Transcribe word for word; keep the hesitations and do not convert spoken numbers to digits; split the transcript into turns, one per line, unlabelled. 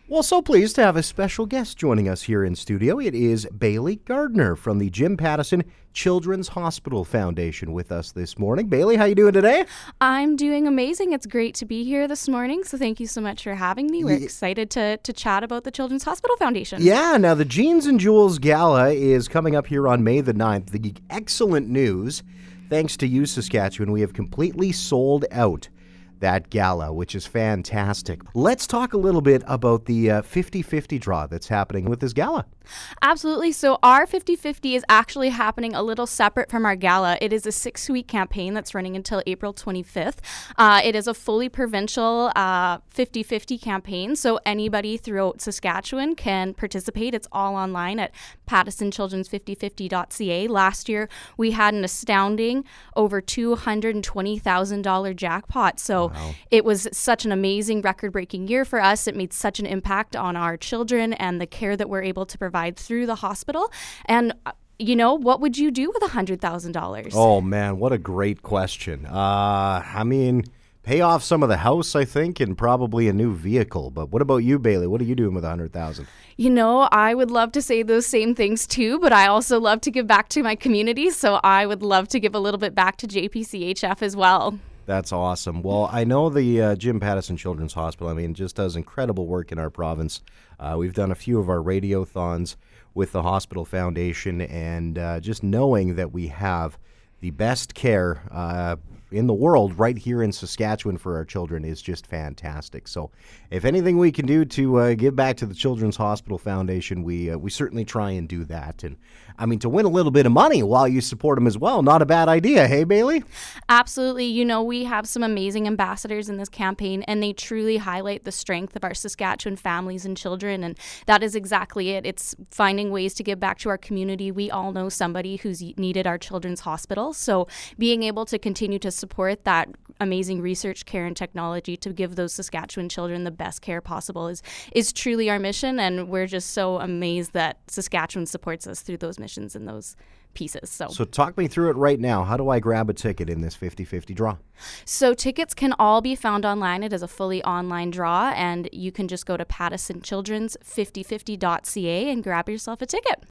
Well, so pleased to have a special guest joining us here in studio. It is Bailey Gardner from the Jim Pattison Children's Hospital Foundation with us this morning. Bailey, how you doing today?
I'm doing amazing. It's great to be here this morning, so thank you so much for having me. We're
Ye-
excited to, to chat about the Children's Hospital Foundation.
Yeah, now the Jeans and Jewels Gala is coming up here on May the ninth. The excellent news, thanks to you, Saskatchewan, we have completely sold out that gala, which is fantastic. Let's talk a little bit about the uh, fifty-fifty draw that's happening with this gala.
Absolutely. So our fifty-fifty is actually happening a little separate from our gala. It is a six-week campaign that's running until April twenty-fifth. Uh, it is a fully provincial uh, fifty-fifty campaign, so anybody throughout Saskatchewan can participate. It's all online at pattison children's fifty fifty dot c a. Last year, we had an astounding over two hundred twenty thousand dollars jackpot. So
Wow.
It was such an amazing record-breaking year for us. It made such an impact on our children and the care that we're able to provide through the hospital. And, uh, you know, what would you do with one hundred thousand dollars?
Oh, man, what a great question. Uh, I mean, pay off some of the house, I think, and probably a new vehicle. But what about you, Bailey? What are you doing with one hundred thousand dollars?
You know, I would love to say those same things too, but I also love to give back to my community. So I would love to give a little bit back to J P C H F as well.
That's awesome. Well, I know the uh, Jim Pattison Children's Hospital, I mean, just does incredible work in our province. Uh, we've done a few of our radiothons with the Hospital Foundation, and uh, just knowing that we have the best care uh, in the world right here in Saskatchewan for our children is just fantastic. So if anything we can do to uh, give back to the Children's Hospital Foundation, we uh, we certainly try and do that. And I mean, to win a little bit of money while you support them as well, not a bad idea. Hey, Bailey?
Absolutely. You know, we have some amazing ambassadors in this campaign, and they truly highlight the strength of our Saskatchewan families and children. And that is exactly it. It's finding ways to give back to our community. We all know somebody who's needed our children's hospital. So being able to continue to support that amazing research, care, and technology to give those Saskatchewan children the best care possible is, is truly our mission. And we're just so amazed that Saskatchewan supports us through those missions and those pieces. So,
So talk me through it right now. How do I grab a ticket in this fifty-fifty draw?
so tickets can all be found online. It is a fully online draw, and you can just go to pattison children's fifty fifty dot c a and grab yourself a ticket.